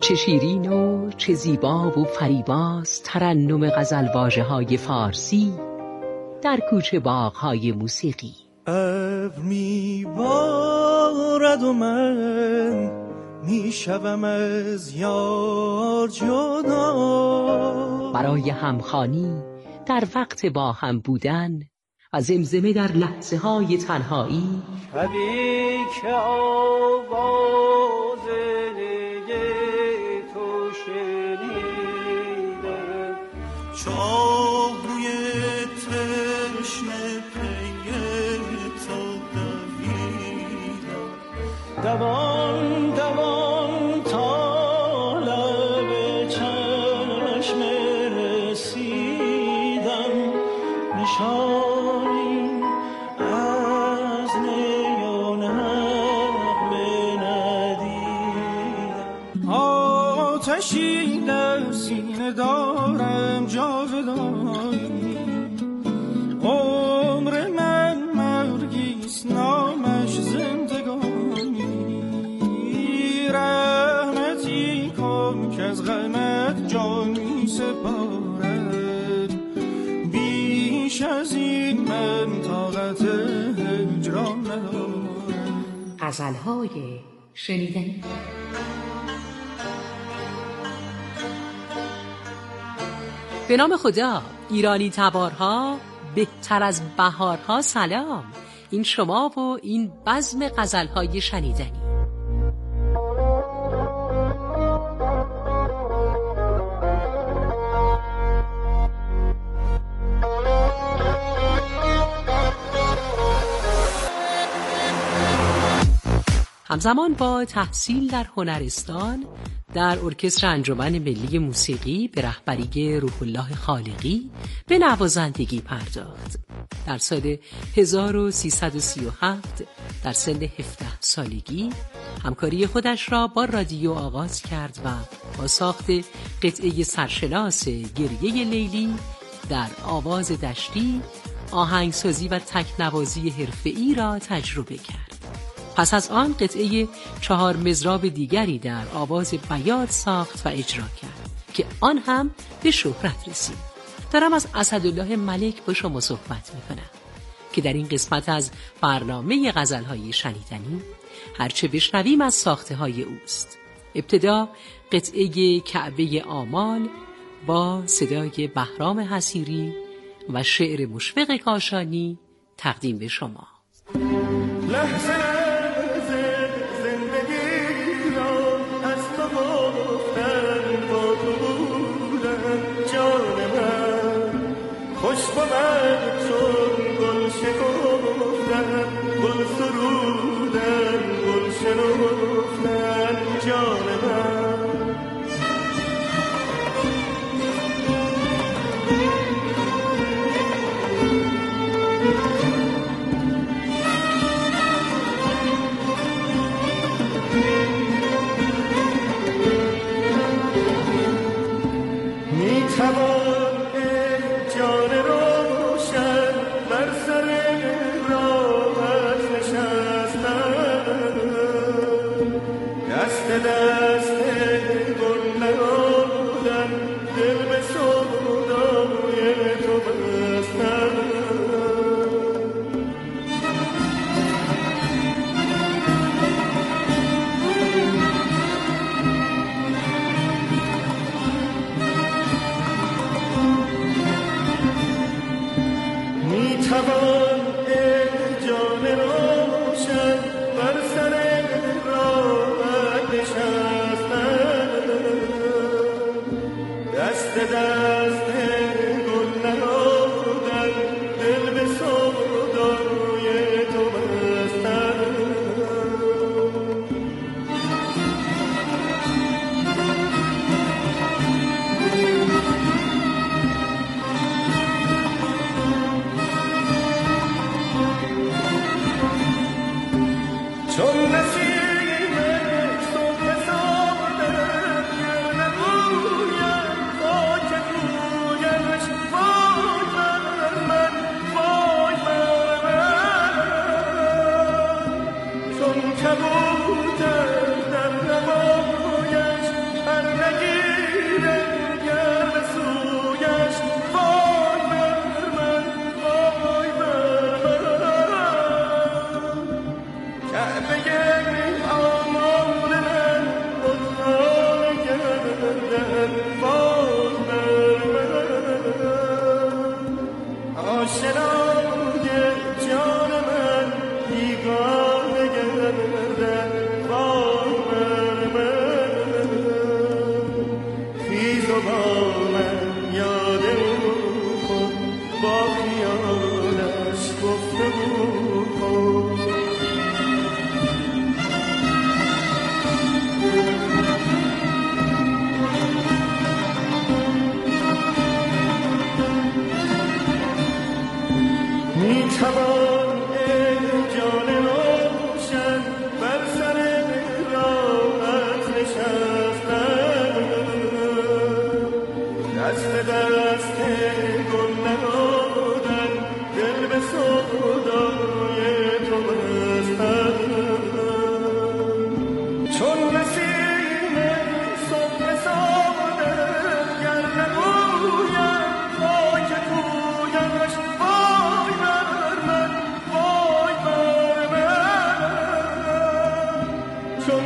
چه شیرین و چه زیبا و فریباست ترنم غزلواژه‌های فارسی در کوچه باغ‌های موسیقی. ابر می‌بارد و من میشوم از یار جدا، برای همخوانی در وقت با هم بودن و زمزمه در لحظه‌های تنهایی. شبی که آواز تو شنیدم، چاهوی تشنه پی تو دویدم، دوان دوان تا لب چشم رسیدم، نشانی از نیان نغمه ندیدم. آتشی در سینه دارم جاودانی، عمر من مرگیست نامش زندگانی، رحمتی کن که از غمت جان می سپارم، بیش از این من طاقت هجران ندارم. غزل‌های شنیدنی. به نام خدا، ایرانی تبارها، بهتر از بهارها سلام. این شما و این بزم غزل‌های شنیدنی. همزمان با تحصیل در هنرستان در ارکستر انجمن ملی موسیقی به رهبری روح الله خالقی به نوازندگی پرداخت. در سال 1337 در سن 17 سالگی همکاری خودش را با رادیو آغاز کرد و با ساخت قطعه سرشناس گریه لیلی در آواز دشتی آهنگسازی و تکنوازی حرفه‌ای را تجربه کرد. پس از آن قطعه 4 مضراب دیگری در آواز بیات ساخت و اجرا کرد که آن هم به شهرت رسید. دارم از اسدالله ملک با شما صحبت میکنم که در این قسمت از برنامه غزل‌های شنیدنی هرچه بشنویم از ساخته های اوست. ابتدا قطعه کعبه آمال با صدای بهرام حصیری و شعر مشفق کاشانی تقدیم به شما. لحظه خوش بود چون گل شکفتن، گل سرودن، گل شنفتن جان من.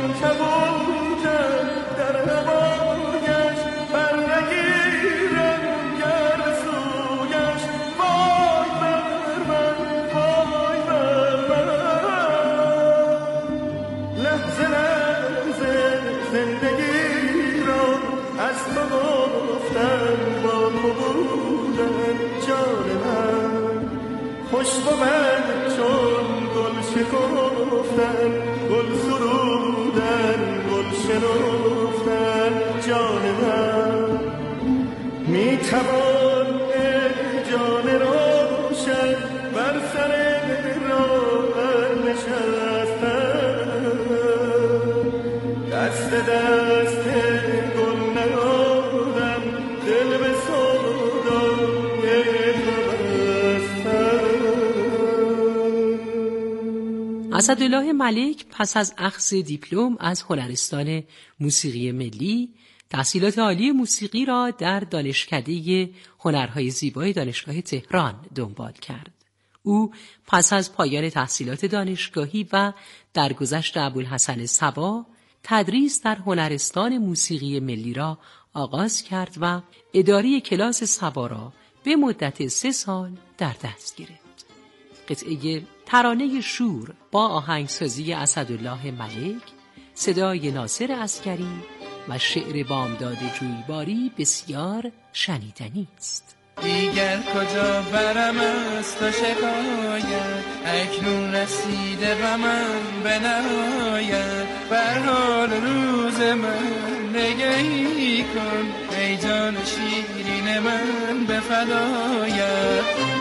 اسدالله ملک پس از اخذ دیپلم از هنرستان موسیقی ملی تحصیلات عالی موسیقی را در دانشکده هنرهای زیبای دانشگاه تهران دنبال کرد. او پس از پایان تحصیلات دانشگاهی و درگذشت ابوالحسن صبا تدریس در هنرستان موسیقی ملی را آغاز کرد و اداره کلاس صبا را به مدت 3 سال در دست گرفت. قطعه ترانه شور با آهنگسازی اسدالله ملک، صدای ناصر عسکری و شعر بامداد جویباری بسیار شنیدنی است. دیگر کجا برم از تو شکایت، اکنون رسیده غمم به نهایت، بر حال روز من نگهی کن، ای جان شیرین من به فدایت.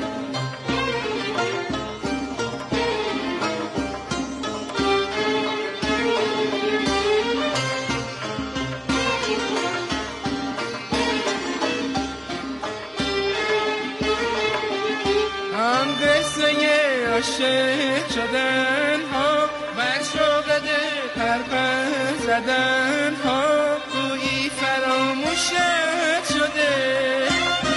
عاشق شدن ها، بر شوق دل پرپر زدن ها، گویی فراموشت شده.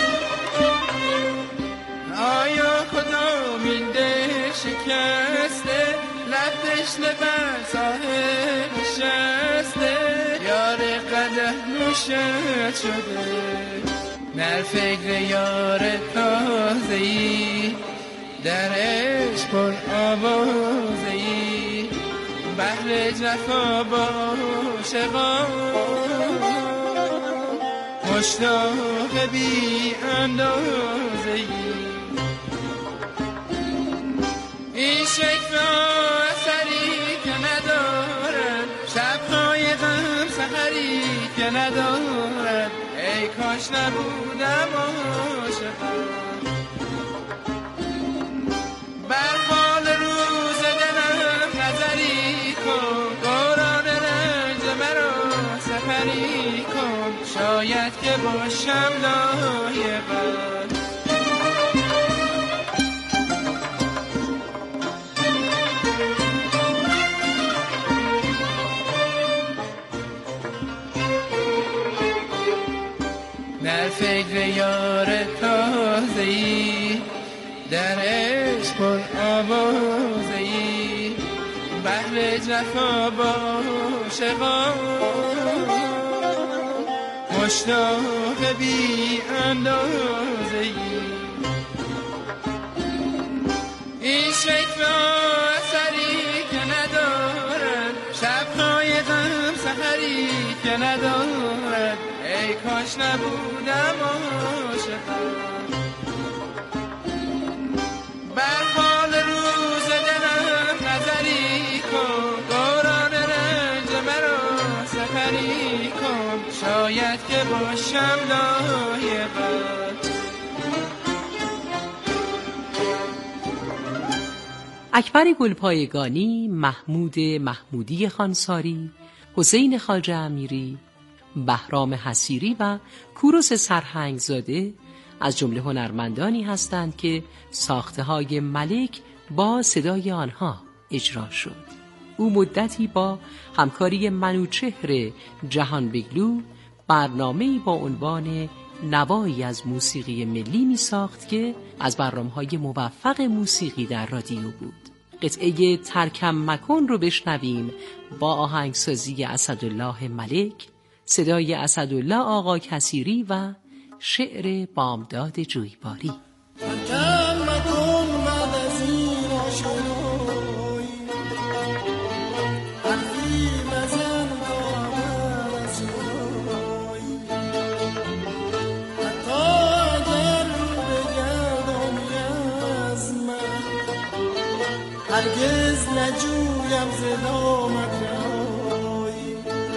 آیا کدامین دل شکسته، لب تشنه بر ساحل نشسته، یار قدح نوشت شده. در فکر یار تازه‌ای، در عشق پر آوازه‌ای، بحر جفا با عاشقان، مشتاق بی اندازه‌ای. این شکوه اثری که ندارد، شب‌های غم سحری که ندارد، ای کاش نبودم عاشقان. بر حال روز دلم نظری کن، دوران رنج مرا سفری کن، شاید که باشم لایقت. در فکر یار تازه‌ای، در عشق پر آوازه‌ای، بحر جفا با عاشقان، مشتاق بی اندازه‌ای. این شکوه اثری که ندارد، شب‌های غم سحری که ندارد، ای کاش نبودم عاشقان. بر حال روز دلم نظری کن، دوران رنج مرا سفری کن، شاید که باشم لایقت. اکبر گلپایگانی، محمود محمودی خانساری، حسین خواجه امیری، بهرام حصیری و کوروش سرهنگزاده از جمله هنرمندانی هستند که ساخته‌های ملک با صدای آنها اجرا شد. او مدتی با همکاری منوچهر جهانبگلو برنامه‌ای با عنوان نوایی از موسیقی ملی می ساخت که از برنامه‌های موفق موسیقی در رادیو بود. قطعه ترکم مکن رو بشنویم با آهنگسازی اسدالله ملک، صدای اسدالله آقا کثیری و شعر بامداد جویباری. ترکم مکن بعد از این آشنایی، حرفی مزن تا بعد از جدایی، حتی اگر رو بگردانی از من، هرگز نجویم ز دامت رهایی.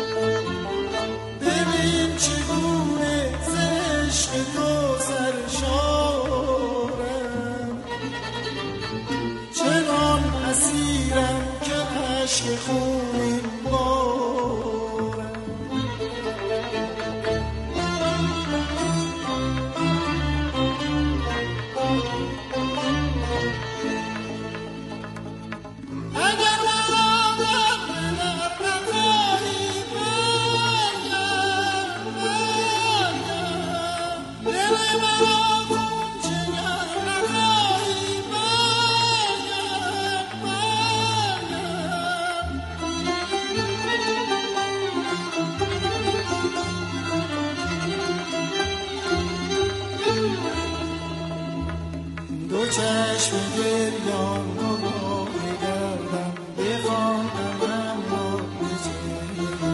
ببین چگونه ز عشق تو سرشارم، چنان اسیرم که عشق خونین بارم. اگر مرا در نخواهی برگرد، دل مرا کن جگر نخواهی دو چشم گریان نگاهی کردم، بخواندم اما به چهره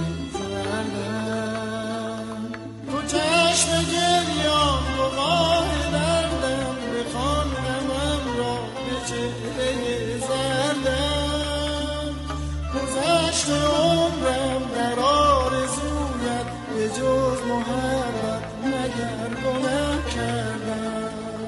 زردم. دو چشم گریان نگاهی کردم، بخواندم اما به چهره زردم. گذشت عمرم در آرزویت، به جز محبت مگر گناه کردم.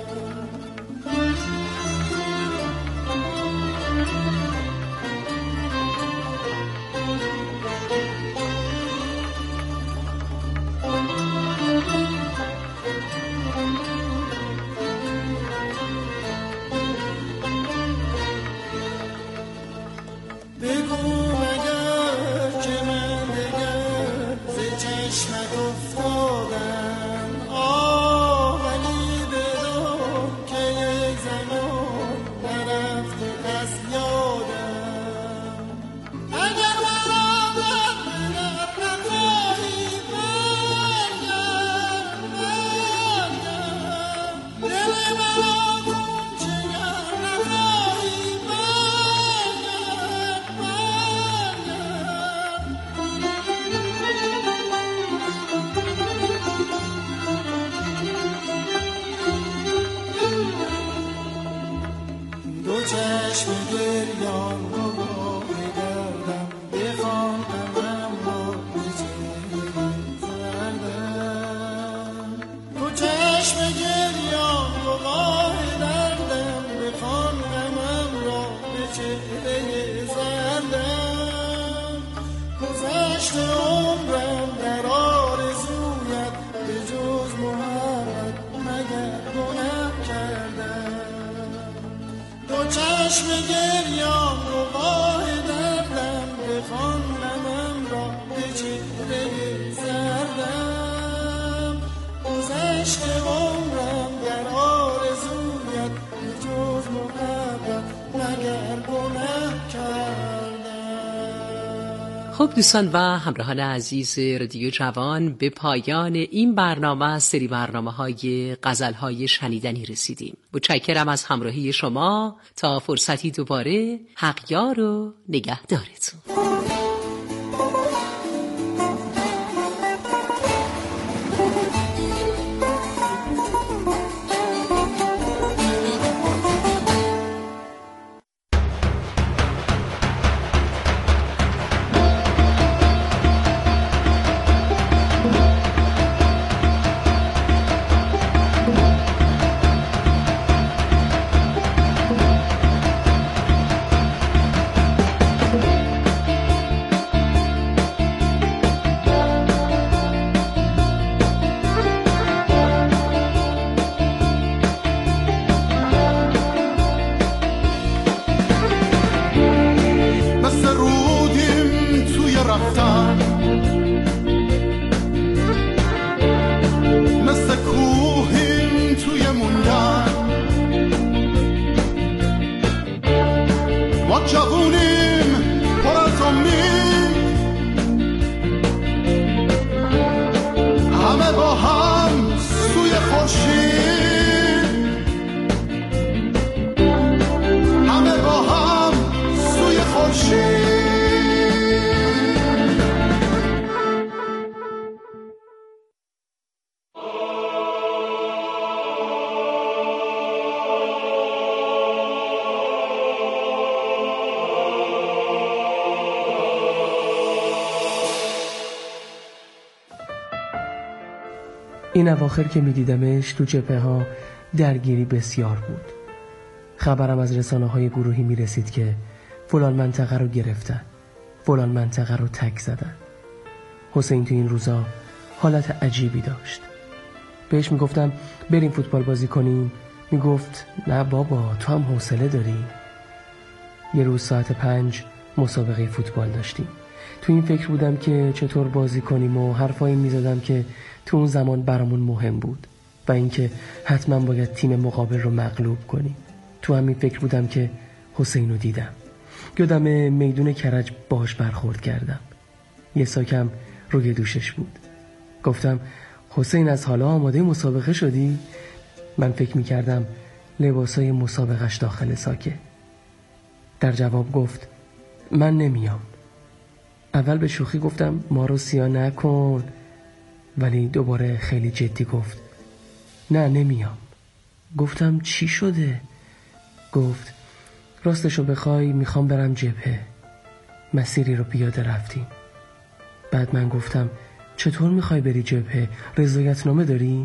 بگو مگر که من دگر ز چشمت افتادم، ولی بدان که یک زمان نرفته از یادم. اگر مرا در نخواهی برگرد، دل مرا کن جگر نخواهی دو چشم گریان نگاهی کردم، بخواندم اما به چهره زردم. دو چشم گریان نگاهی کردم، بخواندم اما به چهره زردم. گذشت عمرم در آرزویت، به جز محبت مگر گناه کردم. دو چشم گریان نگاه دردم، بخواندم را به چهره زردم. گذشت عمرم در آرزویت، به جز محبت مگر گناه کردم. خب دوستان و همراهان عزیز رادیو جوان، به پایان این برنامه از سری برنامه‌های غزل‌های شنیدنی رسیدیم. متشکرم از همراهی شما. تا فرصتی دوباره، حق یار و نگهدارتون. ما جوونیم پر از امید، همه با هم سوی خورشید، همه با هم سوی خورشید. این اواخر که می‌دیدمش تو جبهه ها درگیری بسیار بود. خبرم از رسانه‌های گروهی می‌رسید که فلان منطقه رو گرفتن، فلان منطقه رو تک زدن. حسین تو این روزا حالت عجیبی داشت. بهش میگفتم بریم فوتبال بازی کنیم، میگفت نه بابا تو هم حوصله داری. یه روز ساعت 5 مسابقه فوتبال داشتیم. تو این فکر بودم که چطور بازی کنیم و حرفایی میزدم که تو اون زمان برامون مهم بود و اینکه حتما باید تیم مقابل رو مغلوب کنیم. تو همین فکر بودم که حسین رو دیدم. یادم میدون کرج باهاش برخورد کردم. یه ساکم روی دوشش بود. گفتم حسین از حالا آماده مسابقه شدی؟ من فکر میکردم لباسای مسابقهش داخل ساکه. در جواب گفت من نمیام. اول به شوخی گفتم ما رو سیاه نکن، ولی دوباره خیلی جدی گفت نه نمیام. گفتم چی شده؟ گفت راستشو بخوای میخوام برم جبهه. مسیری رو پیاده رفتیم. بعد من گفتم چطور میخوای بری جبهه؟ رضایتنامه داری؟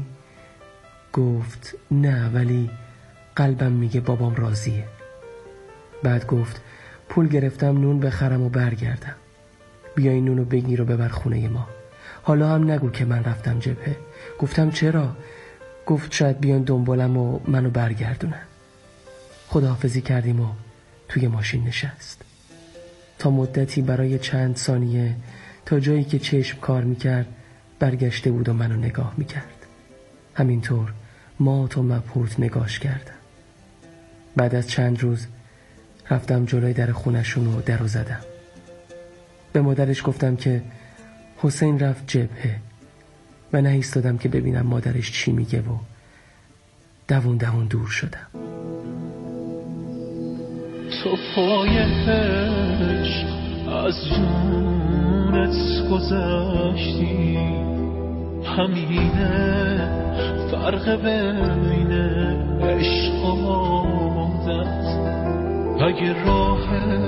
گفت نه ولی قلبم میگه بابام راضیه. بعد گفت پول گرفتم نون بخرم و برگردم. بیا این نونو بگیر و ببر خونه ما. حالا هم نگو که من رفتم جبهه. گفتم چرا؟ گفت شاید بیان دنبالم و منو برگردونن. خداحافظی کردیم و توی ماشین نشست. تا مدتی برای چند ثانیه تا جایی که چشم کار میکرد برگشته بود و منو نگاه میکرد. همینطور مات و مبهوت نگاش کردم. بعد از چند روز رفتم جلوی در خونشون و درو زدم. به مادرش گفتم که حسین رفت جبهه و نایستادم که ببینم مادرش چی میگه و دوون دور شدم. تو پای عشق از جونت گذشتی، همینه فرق بین عشق و عادت. اگه راه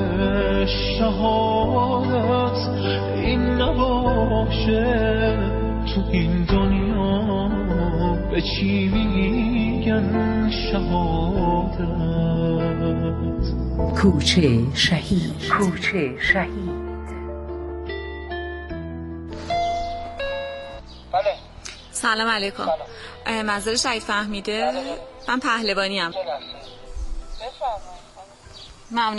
شهادت این نباشه، تو این دنیا به چی میگن شهادت؟ کوچه شهید. کوچه شهید. بله. سلام علیکم. منظور شهید فهمیده؟ من پهلوانی ام. ممنون.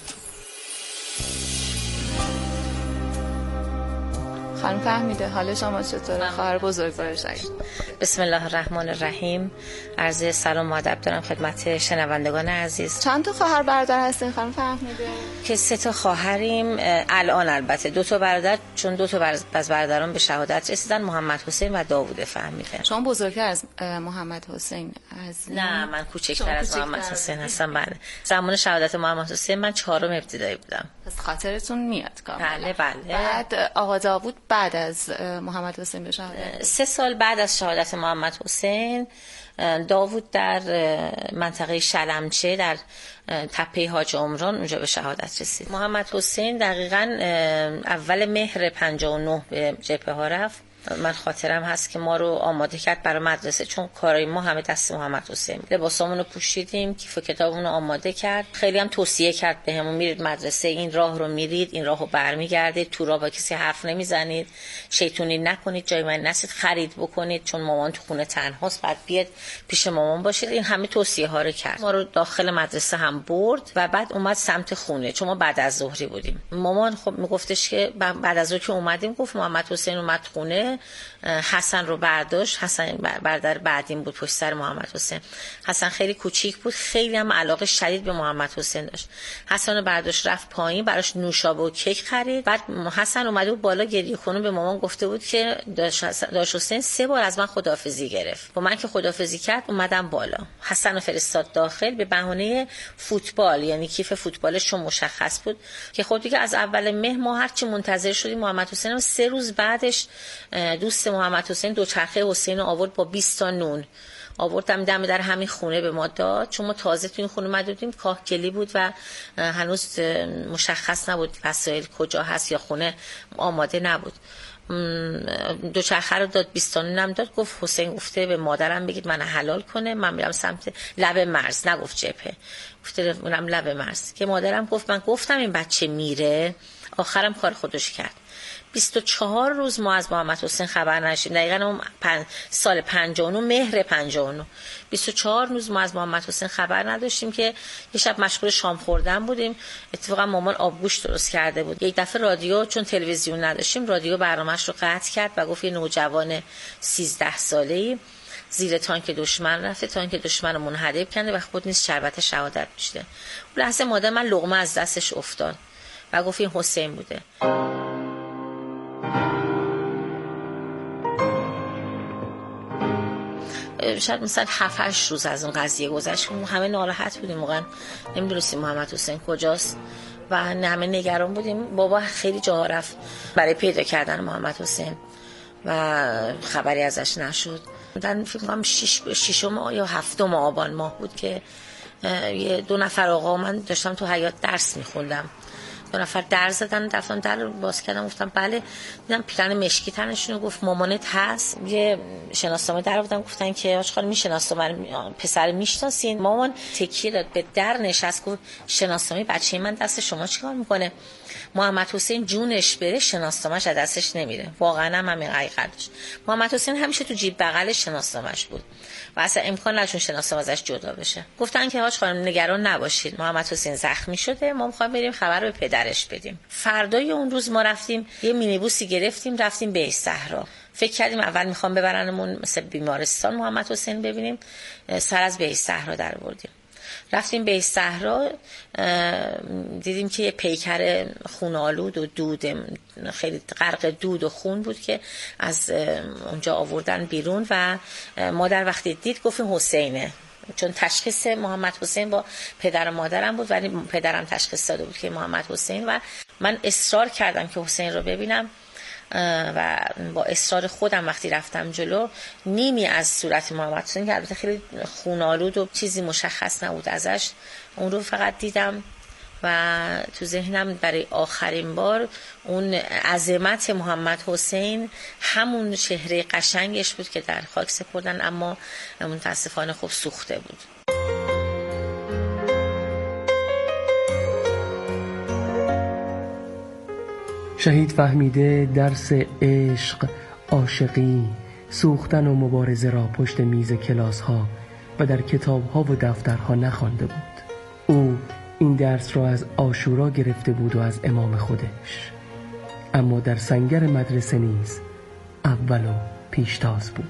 خانم فهمیده حال شما چطوره؟ خواهر بزرگوار شهید. بسم الله الرحمن الرحیم. عرض سلام و ادب دارم خدمت شنوندگان عزیز. چند تا خواهر برادر هستین خانم فهمیده؟ که 3 تا خواهریم الان، البته 2 تا برادر، چون 2 تا از برادران به شهادت رسیدن، محمد حسین و داوود فهمیده. شما بزرگتر از محمد حسین هستین؟ نه من کوچکتر از محمد حسین هستم. بله زمان شهادت محمد حسین من 4م ابتدایی بودم. پس خاطرتون میاد کاملا. بله بله. بعد آقا داوود بعد از محمد حسین به شهادت 3 سال بعد از شهادت محمد حسین، داوود در منطقه شلمچه در تپه حاج عمران اونجا به شهادت رسید. محمد حسین دقیقاً اول مهر 59 به جبهه ها رفت. من خاطرم هست که ما رو آماده کرد برای مدرسه، چون کارای ما همه دست محمد حسین بود. لباسامون رو پوشیدیم، کیف و کتابمون رو آماده کرد. خیلی هم توصیه کرد بهمون میرید مدرسه، این راه رو میرید، این راهو برمیگردید، تو راه با کسی حرف نمیزنید، شیطونی نکنید، جای من نسید، خرید بکنید چون مامان تو خونه تنهاست، بعد بیاد پیش مامان باشید. این همه توصیه ها رو کرد. ما رو داخل مدرسه هم برد و بعد اومد سمت خونه، چون ما بعد از ظهری بودیم. مامان خب میگفتش که بعد از ظهر که اومدیم، گفت محمد حسین اومد خونه، میکنه حسن رو برداشت. حسن برادر بعدین بود پشت سر محمد حسین. حسن خیلی کوچیک بود، خیلی هم علاقه شدید به محمد حسین داشت. حسن رو برداشت رفت پایین براش نوشابه و کیک خرید. بعد حسن اومده بود بالا گریه کنه، به مامان گفته بود که داش حسین 3 بار از من خداحافظی گرفت. با من که خداحافظی کرد اومدم بالا. حسن رو فرستاد داخل به بهانه فوتبال، یعنی کیف فوتبالش چون مشخص بود که خود دیگه از اول مه ما هرچی منتظر شدیم محمد حسین. 3 روز بعدش دوست محمد حسین دوچرخه حسین رو آورد با 20 تا نون، آوردم دم در همین خونه به ما داد، چون ما تازه تو این خونه اومدیم، کاهگلی بود و هنوز مشخص نبود وسایل کجا هست یا خونه آماده نبود. دوچرخه رو داد، 20 تا نونم داد. گفت حسین گفته به مادرم بگید من حلال کنه، من میرم سمت لب مرز، نگفت جبهه، گفته میرم لب مرز. که مادرم گفت من گفتم این بچه میره. آخرم کار خودش کرد. 24 روز ما از محمد حسین خبر نداشتیم. دقیقاً اون سال 59 مهر 59 24 روز ما از محمد حسین خبر نداشتیم که یه شب مشغول شام خوردن بودیم. اتفاقا مامان آبگوش درست کرده بود. یک دفعه رادیو، چون تلویزیون نداشتیم، رادیو برنامه‌اش رو قطع کرد و گفت یه نوجوان 13 ساله‌ای زیر تانک دشمن رفته، تانک دشمن رو منهدم کرده و خود نیز شربت شهادت میشه. اون لحظه مادر من لقمه از دستش افتاد و گفت این حسین بوده. شاید مثلا 7-8 روز از اون قضیه گذشت که همه ناراحت بودیم، واقعا نمیدونستیم محمد حسین کجاست و همه نگران بودیم. بابا خیلی جاها رفت برای پیدا کردن محمد حسین و خبری ازش نشد. من فکر کنم 6 یا 7 آبان ماه بود که یه 2 نفر آقا، من داشتم تو حیاط درس میخوندم، 2 نفر در زدن، رفتم در رو باز کردم، گفتم بله. دیدم پیرن مشکی تنشون، گفت مامانت هست؟ یه شناسنامه در آوردم، گفتن که آقا خانم میشناسم پسر میشناسین؟ مامان تکیه داد به در نشست، گفت شناسنامه بچه من دست شما چیکار میکنه؟ محمد حسین جونش بره شناسنامه‌اش از دستش نمیره. واقعا هم همین حقیقتش. محمد حسین همیشه تو جیب بغلش شناسنامه‌اش بود و اصلا امکان نداشت شناسنامه ازش جدا بشه. گفتن که حاج خانم نگران نباشید، محمد حسین زخمی شده، ما می‌خوایم بریم خبر به پدرش بدیم. فردای اون روز ما رفتیم یه مینیبوسی گرفتیم، رفتیم به صحرا. فکر کردیم اول می‌خوام ببرنمون مثل بیمارستان محمد حسین ببینیم، سر از به صحرا در آوردیم. رفتیم به صحرا، دیدیم که یه پیکر خونالود و دود خیلی غرق دود و خون بود که از اونجا آوردن بیرون و مادر وقتی دید گفت حسینه، چون تشخیص محمد حسین با پدر و مادرم بود ولی پدرم تشخیص داده بود که محمد حسین. و من اصرار کردم که حسین رو ببینم و با اصرار خودم وقتی رفتم جلو، نیمی از صورت محمد حسین که البته خیلی خونالود و چیزی مشخص نبود ازش، اون رو فقط دیدم و تو ذهنم برای آخرین بار اون عظمت محمد حسین، همون چهره قشنگش بود که در خاک سپردن، اما متاسفانه خب سوخته بود. شهید فهمیده درس عشق، عاشقی، سوختن و مبارزه را پشت میز کلاس ها و در کتاب ها و دفترها نخوانده بود. او این درس را از عاشورا گرفته بود و از امام خودش، اما در سنگر مدرسه نیز اول و پیشتاز بود.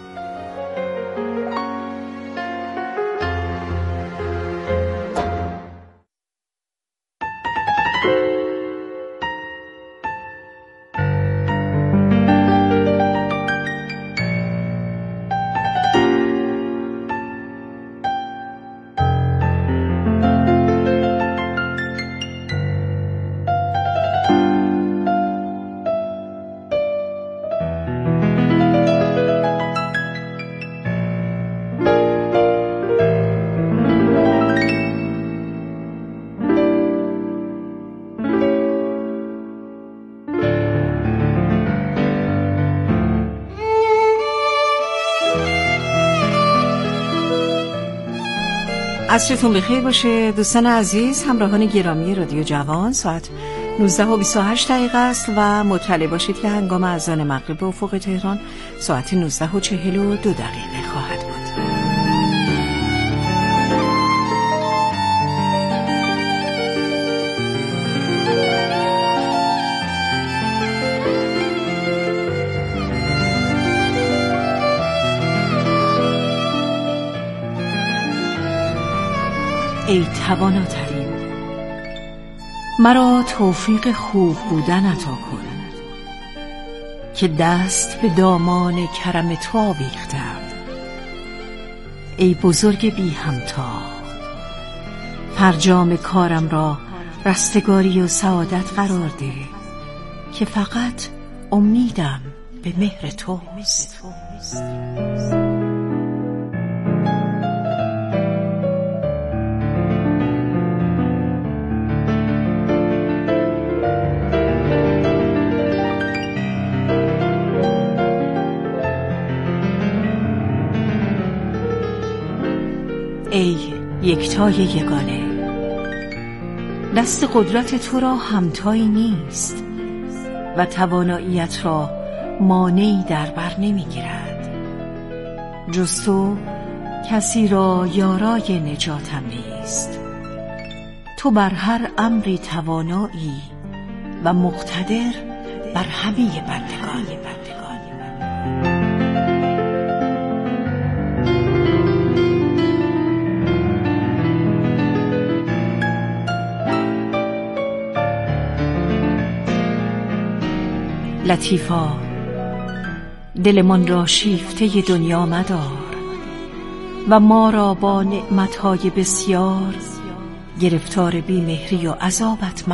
عصرتون بخیر باشه دوستان عزیز، همراهان گرامی رادیو جوان. ساعت 19:28 است و مطلع باشید که هنگام اذان مغرب به افق تهران ساعت 19:42 خواهد بود. ای تواناترین، مرا توفیق خوب بودن عطا کن که دست به دامان کرم تو آویختم. ای بزرگ بی همتا، فرجام کارم را رستگاری و سعادت قرار ده که فقط امیدم به مهر توست. ای یکتای یگانه، دست قدرت تو را همتایی نیست و تواناییت را مانعی در بر نمیگیرد. جز تو کسی را یارای نجاتم نیست. تو بر هر امری توانایی و مقتدر بر همه بندگان. لطیفا، دلمان را شیفته دنیا مدار و ما را با نعمتهای بسیار گرفتار بیمهری و عذابت